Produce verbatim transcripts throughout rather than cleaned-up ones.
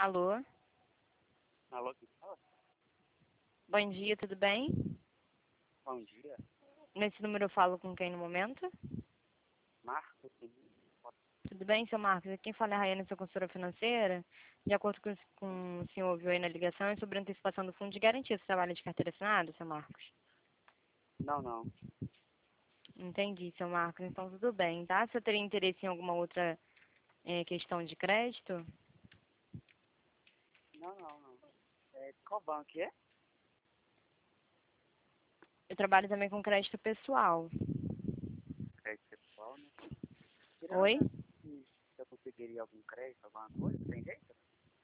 Alô? Alô, quem fala? Bom dia, tudo bem? Bom dia. Nesse número eu falo com quem no momento? Marcos, sim. Tudo bem, seu Marcos? Aqui quem fala é a Rayane, sua consultora financeira. De acordo com, com o senhor ouviu aí na ligação, é sobre a antecipação do fundo de garantia. Você trabalha de carteira assinada, seu Marcos? Não, não. Entendi, seu Marcos. Então tudo bem, tá? Você teria interesse em alguma outra eh, questão de crédito? Não, não, não. É, qual banco que é? Eu trabalho também com crédito pessoal. Crédito pessoal, né? Oi? Tirando se eu conseguiria algum crédito, alguma coisa, tem jeito?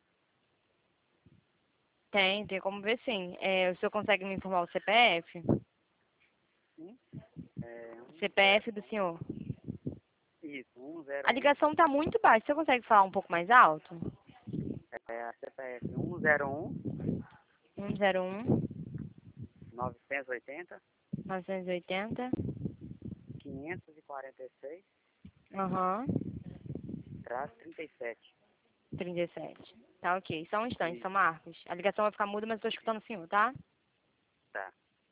Tem, tem como ver sim. Eh, o senhor consegue me informar o C P F? Sim. É, um, C P F do senhor? isso, A um zero um. ligação tá muito baixa. Você consegue falar um pouco mais alto? É a C P F um zero um, um zero um, novecentos e oitenta, novecentos e oitenta. quinhentos e quarenta e seis, Aham. traço trinta e sete. trinta e sete. Tá ok. Só um instante, Isso, São Marcos. A ligação vai ficar muda, mas eu tô escutando o senhor, tá? tá.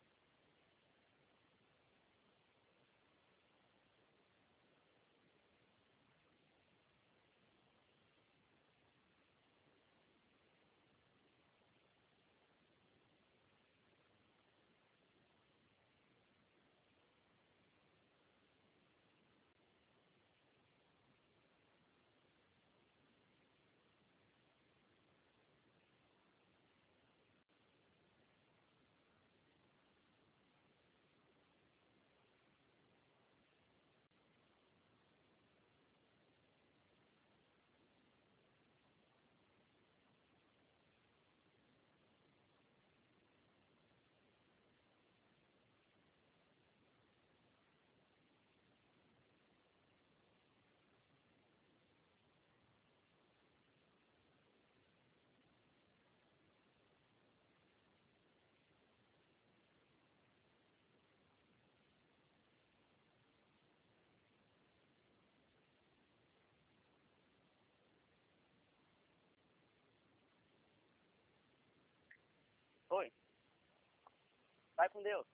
Oi. Vai com Deus.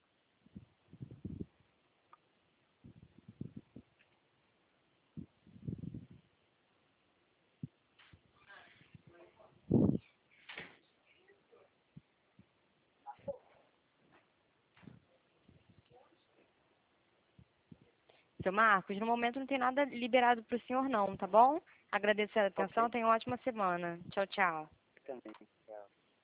Seu Marcos, no momento não tem nada liberado pro senhor não, tá bom? Agradeço a atenção, Ok. tenha uma ótima semana. Tchau, tchau. Também.